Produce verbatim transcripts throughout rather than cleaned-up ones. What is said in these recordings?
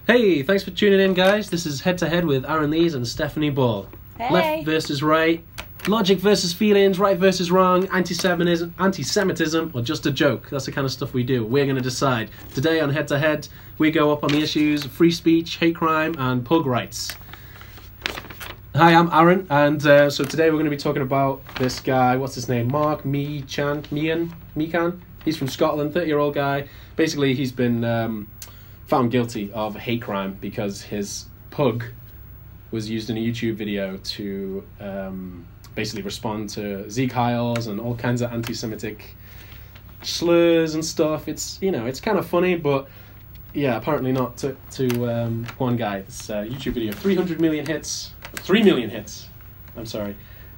Hey, thanks for tuning in, guys. This is Head to Head with Aaron Lees and Stephanie Ball. Hey. Left versus right, logic versus feelings, right versus wrong, anti-Semitism, anti-Semitism, or just a joke. That's the kind of stuff we do. We're going to decide. Today on Head to Head, we go up on the issues of free speech, hate crime, and pug rights. Hi, I'm Aaron, and uh, so today we're going to be talking about this guy. What's his name? Mark Mechan, Meehan, Meehan. He's from Scotland, thirty-year-old guy. Basically, he's been um, found guilty of hate crime because his pug was used in a YouTube video to um, basically respond to Sieg Heils and all kinds of anti-Semitic slurs and stuff. It's, you know, it's kind of funny, but yeah, apparently not to, to um, one guy. This uh, YouTube video, three hundred million hits, three million hits, I'm sorry,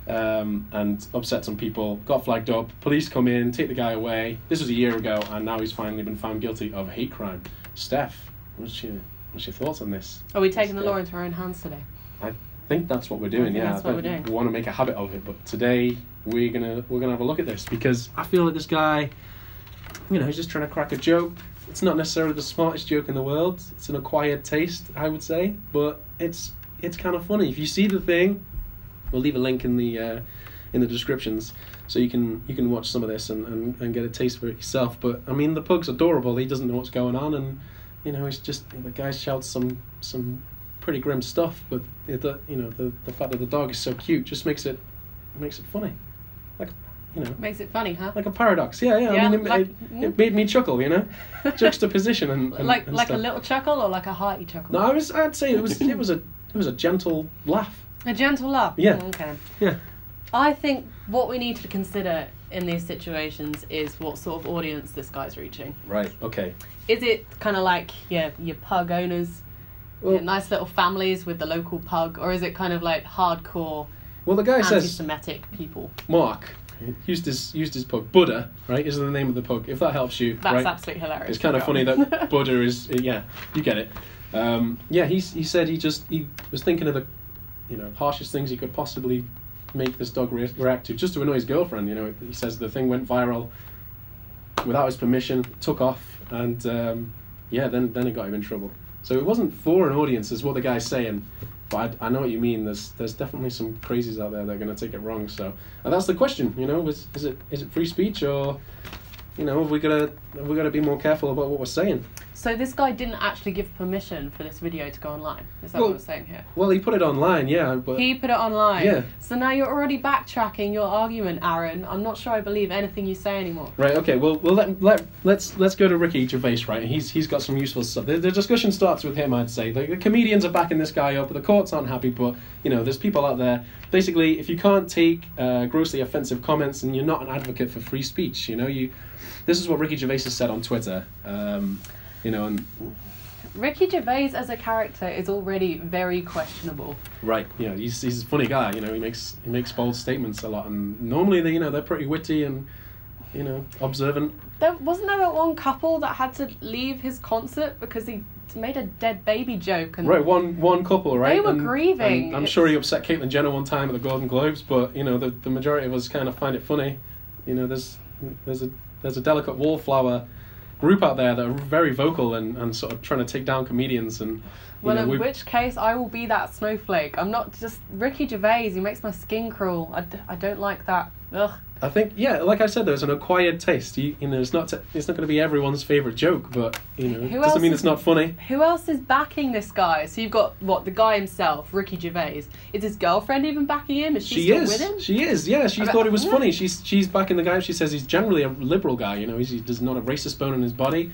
um, and upset some people, got flagged up, police come in, take the guy away. This was a year ago, and now he's finally been found guilty of hate crime. Steph, what's your, what's your thoughts on this? Are we taking This, the uh, law into our own hands today? I think that's what we're doing. think Yeah, that's what I we're doing. We want to make a habit of it, but today we're gonna we're gonna have a look at this because I feel like this guy, you know, he's just trying to crack a joke. It's not necessarily the smartest joke in the world. It's an acquired taste, I would say, but it's it's kind of funny. If you see the thing, we'll leave a link in the uh, in the descriptions so you can you can watch some of this and, and, and get a taste for it yourself. But I mean, the pug's adorable. He doesn't know what's going on, and you know, he's just the guy shouts some some. pretty grim stuff, but the you know the, the fact that the dog is so cute just makes it makes it funny, like you know Makes it funny, huh? like a paradox. Yeah, yeah. Yeah, I mean, it, like- it, it made me chuckle. You know, juxtaposition and, and like and like stuff. a little chuckle or like a hearty chuckle? No, I was I'd say it was it was a it was a gentle laugh. A gentle laugh. Yeah. Oh, okay. Yeah. I think what we need to consider in these situations is what sort of audience this guy's reaching. Right. Okay. Is it kind of like yeah, your pug owners, Well, your nice little families with the local pug, or is it kind of like hardcore well, the guy says anti-Semitic people? Mark used his used his pug. Buddha, right, is the name of the pug. If that helps you, That's right? absolutely hilarious. It's kind of Go funny on. that Buddha is, yeah, you get it. Um, yeah, he's, he said he just, he was thinking of the, you know, harshest things he could possibly make this dog re- react to, just to annoy his girlfriend, you know. He says the thing went viral without his permission, took off, and, um, yeah, then, then it got him in trouble. So it wasn't for an audience, is what the guy's saying. But I, I know what you mean. There's there's definitely some crazies out there that are going to take it wrong. So and that's the question, you know, is is it is it free speech, or, you know, have we got to have we got to be more careful about what we're saying? So this guy didn't actually give permission for this video to go online. Is that Well, what we're saying here? Well, he put it online, yeah, but He put it online. Yeah. So now you're already backtracking your argument, Aaron. I'm not sure I believe anything you say anymore. right, okay. Well, well let let let's let's go to Ricky Gervais, right? He's he's got some useful stuff. The, the discussion starts with him, I'd say. The, the comedians are backing this guy up, but the courts aren't happy. But you know, there's people out there. Basically, if you can't take uh, grossly offensive comments, and you're not an advocate for free speech, you know, you. This is what Ricky Gervais has said on Twitter. Um, you know, and Ricky Gervais as a character is already very questionable. right, you know, he's he's a funny guy. You know, he makes he makes bold statements a lot, and normally they you know they're pretty witty and you know observant. There wasn't there that one couple that had to leave his concert because he made a dead baby joke and Right, one one couple, right? They were And- grieving. and I'm sure he upset Caitlyn Jenner one time at the Golden Globes, but you know the, the majority of us kind of find it funny. You know, there's there's a there's a delicate wallflower group out there that are very vocal and, and sort of trying to take down comedians and. You Well, know, in we- which case, I will be that snowflake. I'm not just Ricky Gervais. He makes my skin crawl. I, d- I don't like that. Ugh. I think, yeah, like I said, there's an acquired taste. You, you know, it's not to, it's not going to be everyone's favorite joke, but you know, it Who doesn't else mean is- it's not funny. Who else is backing this guy? So you've got, what, the guy himself, Ricky Gervais. Is his girlfriend even backing him? Is she, She still is. with him? She is. Yeah, she I bet- thought it was yeah. funny. She's she's backing the guy. She says he's generally a liberal guy. You know, he's, he does not a racist bone in his body.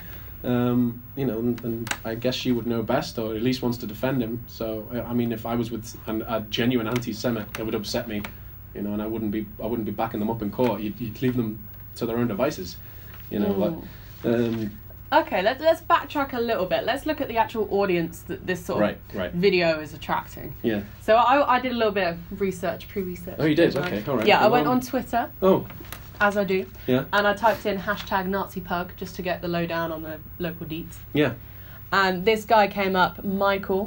Um, you know, and, and I guess she would know best, or at least wants to defend him. So, I I mean, if I was with an, a genuine anti-Semite, it would upset me. You know, and I wouldn't be I wouldn't be backing them up in court. You'd, you'd leave them to their own devices. You know, like. Um, Okay, let's let's backtrack a little bit. Let's look at the actual audience that this sort of Right, right. video is attracting. yeah. So I I did a little bit of research, pre-research. Oh, you did? Right. Okay, all right. Yeah, I Well, went um, on Twitter, Oh, as I do, yeah, and I typed in hashtag Nazi pug just to get the lowdown on the local deets. yeah. And this guy came up, Michael.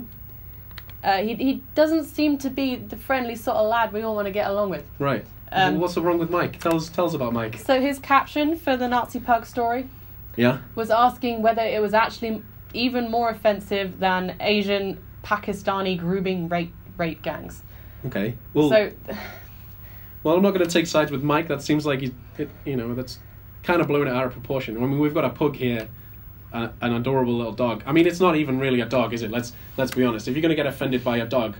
Uh, he he doesn't seem to be the friendly sort of lad we all want to get along with. Right. Um, Well, what's wrong with Mike? Tell us, tell us about Mike. So his caption for the Nazi pug story Yeah. was asking whether it was actually even more offensive than Asian Pakistani grooming rape rape gangs. Okay. Well, so, well, I'm not going to take sides with Mike. That seems like he's, it, you know, that's kind of blowing it out of proportion. I mean, we've got a pug here, uh, an adorable little dog. I mean, it's not even really a dog, is it? Let's let's be honest. If you're going to get offended by a dog,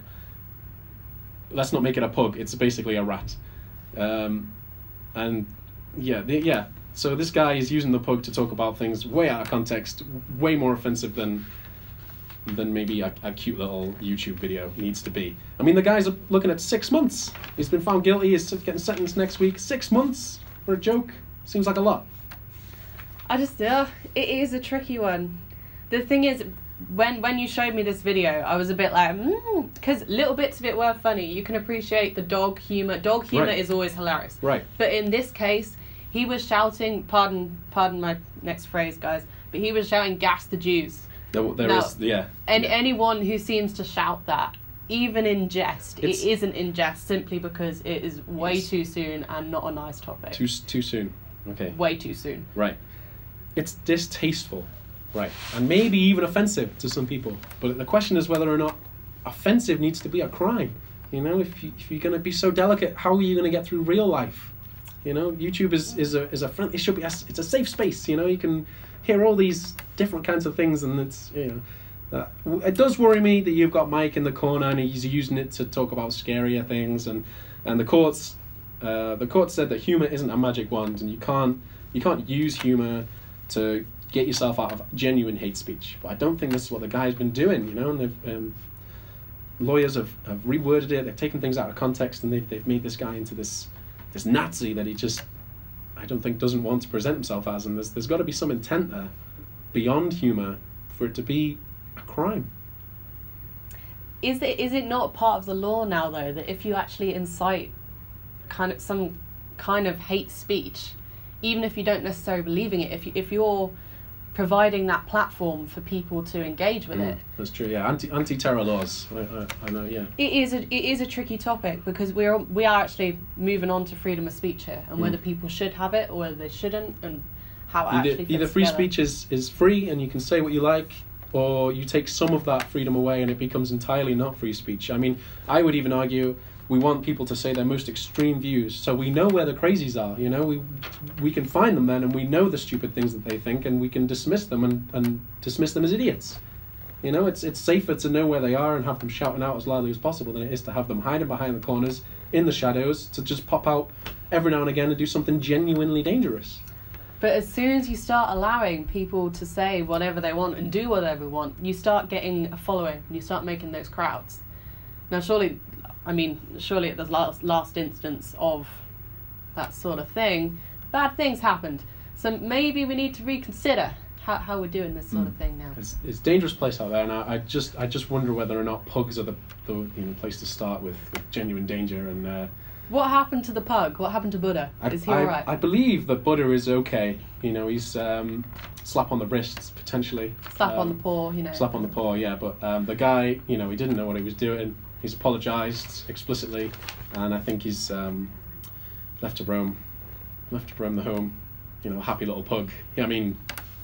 let's not make it a pug. It's basically a rat. Um, and yeah, the, yeah. So this guy is using the pug to talk about things way out of context, way more offensive than than maybe a, a cute little YouTube video needs to be. I mean, the guy's looking at six months. He's been found guilty. He's getting sentenced next week. Six months for a joke seems like a lot. I just, uh, it is a tricky one. The thing is, when when you showed me this video, I was a bit like, mm, because little bits of it were funny. You can appreciate the dog humour. Dog humour Right. is always hilarious. Right. But in this case, he was shouting, pardon pardon my next phrase, guys, but he was shouting, gas the Jews. There, there Now, is, yeah. And yeah. anyone who seems to shout that, even in jest, It's- it isn't in jest simply because it is way It's- too soon and not a nice topic. Too too soon. Okay. Way too soon. Right. It's distasteful. Right. And maybe even offensive to some people. But the question is whether or not offensive needs to be a crime. You know, if, you, if you're going to be so delicate, how are you going to get through real life? You know, YouTube is, is a is a friend. It should be a, it's a safe space. You know, you can hear all these different kinds of things, and it's you know, uh, it does worry me that you've got Mike in the corner and he's using it to talk about scarier things, and and the courts, uh, the court said that humor isn't a magic wand, and you can't you can't use humor to get yourself out of genuine hate speech. But I don't think this is what the guy's been doing. You know, and they've um, lawyers have, have reworded it. They've taken things out of context, and they've they've made this guy into this. this Nazi that he just, I don't think, doesn't want to present himself as, and there's there's got to be some intent there, beyond humour, for it to be a crime. Is it is it not part of the law now, though, that if you actually incite kind of some kind of hate speech, even if you don't necessarily believe in it, if you, if you're providing that platform for people to engage with Mm, it, that's true. Yeah, anti anti terror laws. I, I, I know. Yeah. it is a it is a tricky topic because we're we are actually moving on to freedom of speech here, and Mm. whether people should have it or whether they shouldn't, and how it Either, actually fits either free together. speech is, is free and you can say what you like, or you take some of that freedom away and it becomes entirely not free speech. I mean, I would even argue we want people to say their most extreme views, so we know where the crazies are. You know, we we can find them then, and we know the stupid things that they think, and we can dismiss them and, and dismiss them as idiots. You know, it's it's safer to know where they are and have them shouting out as loudly as possible than it is to have them hiding behind the corners in the shadows to just pop out every now and again and do something genuinely dangerous. But as soon as you start allowing people to say whatever they want and do whatever they want, you start getting a following. You start making those crowds. Now, surely, I mean, surely at the last, last instance of that sort of thing, bad things happened. So maybe we need to reconsider how, how we're doing this sort of thing now. It's, it's a dangerous place out there, and I, I just I just wonder whether or not pugs are the, the you know place to start with, with genuine danger. And uh, What happened to the pug? What happened to Buddha? I, Is he I, alright? I believe that Buddha is okay. You know, he's um, slap on the wrists potentially. Slap um, on the paw, you know. Slap on the paw, yeah. But um, the guy, you know, he didn't know what he was doing. He's apologised explicitly, and I think he's um, left to roam, left to roam the home. You know, happy little pug. Yeah, I mean,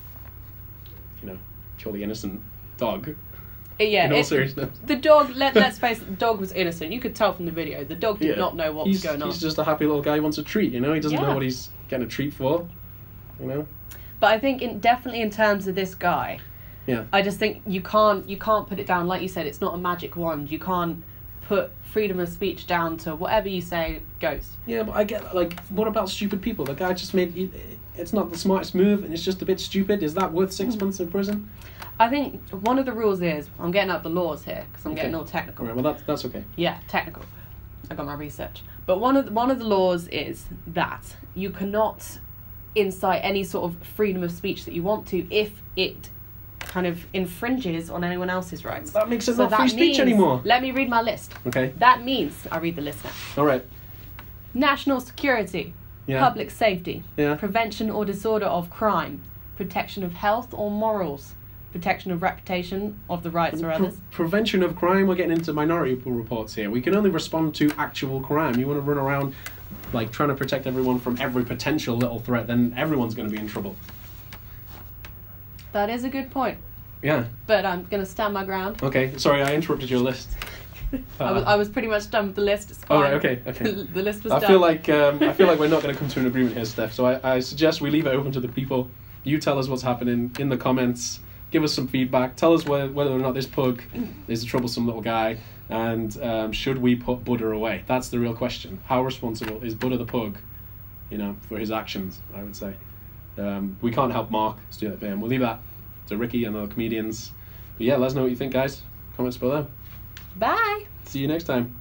you know, purely innocent dog. Yeah, in all it- seriousness. the dog, let, let's face it, the dog was innocent. You could tell from the video. The dog did Yeah. not know what he's, was going on. He's just a happy little guy who wants a treat, you know? He doesn't Yeah. know what he's getting a treat for, you know? But I think in, definitely in terms of this guy, Yeah. I just think you can't you can't put it down. Like you said, it's not a magic wand. You can't put freedom of speech down to whatever you say goes. Yeah, but I get, like, what about stupid people? The guy just made, it's not the smartest move, and it's just a bit stupid. Is that worth six months in prison? I think one of the rules is, I'm getting out the laws here because I'm Okay. getting all technical. All right, well, that's, that's okay. Yeah, technical. I got my research. But one of the, one of the laws is that you cannot incite any sort of freedom of speech that you want to if it kind of infringes on anyone else's rights. That makes it So not that free speech means- anymore. Let me read my list. Okay. That means, I read the list now. All right. National security, Yeah. public safety, Yeah. prevention or disorder of crime, protection of health or morals, protection of reputation of the rights or Pre- others. prevention of crime, we're getting into minority reports here. We can only respond to actual crime. You want to run around like trying to protect everyone from every potential little threat, then everyone's going to be in trouble. That is a good point. Yeah. But I'm gonna stand my ground. Okay. Sorry, I interrupted your list. I was I was pretty much done with the list. It's fine. Oh, right, okay, okay. The list was I done. feel like um, I feel like we're not going to come to an agreement here, Steph. So I, I suggest we leave it open to the people. You tell us what's happening in the comments. Give us some feedback. Tell us whether, whether or not this pug is a troublesome little guy, and um, should we put Buddha away? That's the real question. How responsible is Buddha the pug, you know, for his actions? I would say um, we can't help Mark Stewart for him. We'll leave that to Ricky and other comedians. But yeah, let us know what you think, guys. Comments below. Bye. See you next time.